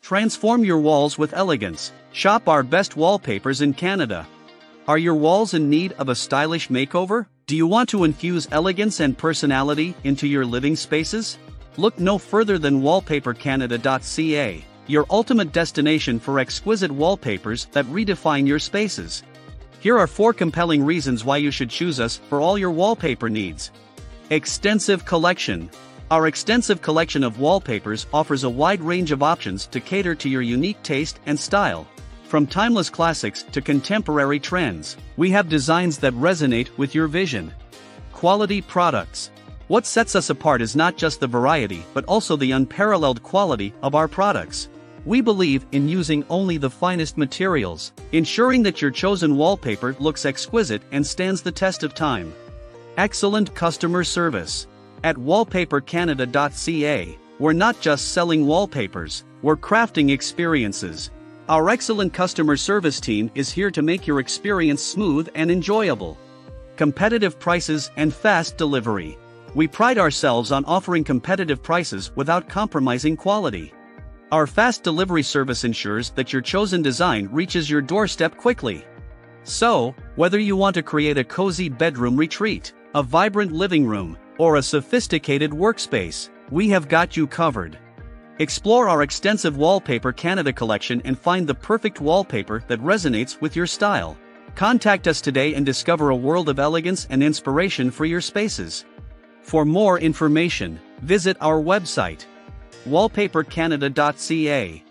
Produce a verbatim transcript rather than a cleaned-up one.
Transform your walls with elegance. Shop our best wallpapers in Canada. Are your walls in need of a stylish makeover? Do you want to infuse elegance and personality into your living spaces? Look no further than wallpaper canada dot c a, your ultimate destination for exquisite wallpapers that redefine your spaces. Here are four compelling reasons why you should choose us for all your wallpaper needs. Extensive collection. Our extensive collection of wallpapers offers a wide range of options to cater to your unique taste and style. From timeless classics to contemporary trends, we have designs that resonate with your vision. Quality products. What sets us apart is not just the variety but also the unparalleled quality of our products. We believe in using only the finest materials, ensuring that your chosen wallpaper looks exquisite and stands the test of time. Excellent customer service. At wallpaper canada dot c a, we're not just selling wallpapers, we're crafting experiences. Our excellent customer service team is here to make your experience smooth and enjoyable. Competitive prices and fast delivery. We pride ourselves on offering competitive prices without compromising quality. Our fast delivery service ensures that your chosen design reaches your doorstep quickly. So, whether you want to create a cozy bedroom retreat, a vibrant living room, or a sophisticated workspace, we have got you covered. Explore our extensive Wallpaper Canada collection and find the perfect wallpaper that resonates with your style. Contact us today and discover a world of elegance and inspiration for your spaces. For more information, visit our website, wallpaper canada dot c a.